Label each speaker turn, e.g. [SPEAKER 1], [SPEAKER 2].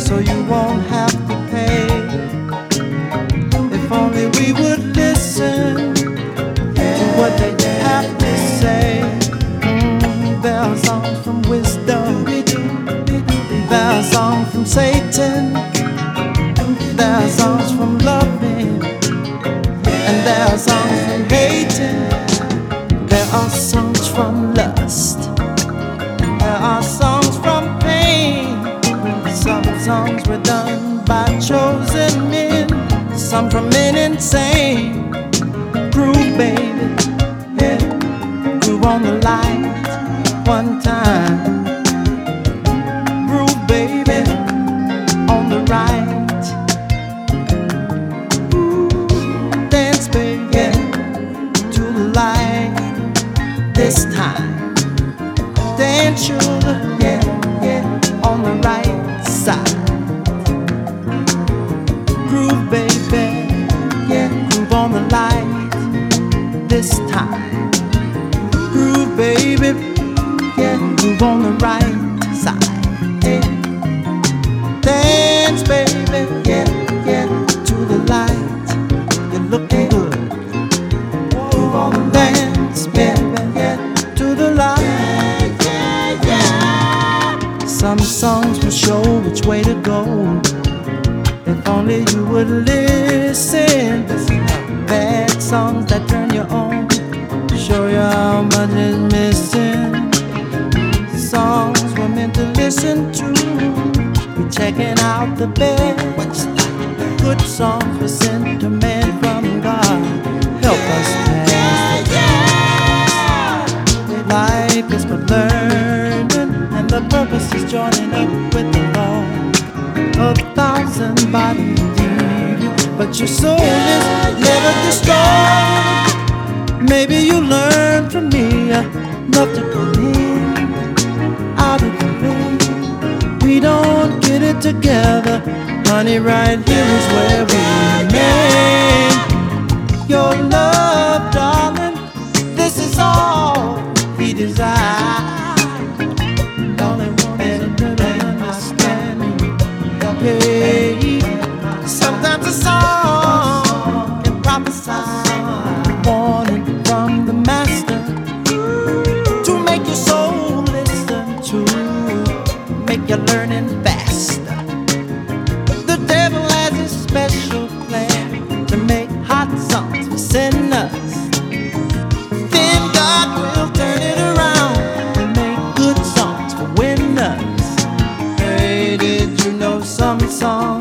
[SPEAKER 1] so you won't have to pay. If only we would listen to what they have to say. There are songs from wisdom, there are songs from Satan, there are songs from loving, and there are songs from hating. There are songs from lust, there are songs from pain. Some songs were done by chosen men, some from men insane. Groove, baby, yeah. Groove on the light one time. Groove, baby, on the right. Ooh, dance, baby, yeah, to the light this time. Dance, sugar, yeah, yeah, on the right side. Groove, baby, yeah, groove on the light this time. Groove, baby, yeah, groove on the right side. Yeah. Dance, baby, yeah, yeah, to the light. You're looking good. Groove on the dance, baby, yeah, to the light. Yeah, yeah. Some songs will show which way to go. If only you would listen. Bad songs that turn you on, show you how much is missing. Songs we're meant to listen to, we're checking out the best. Good songs were sent to man from God, help us pass the test. Life is for learning, and the purpose is joining up with the law. 1,000 bodies leave you, but your soul is never destroyed. Maybe you learn from me enough to come in out of the rain. We don't get it together, honey, right here is where we remain. Your love, darling, this is all we desire. All I want is a little understanding. Hey, sometimes a song can prophesy, warning from the master to make your soul listen to, make you learning faster. The devil has a special plan to make hot songs for sinners. Then God will turn it around and make good songs for winners. Hey, did you know some songs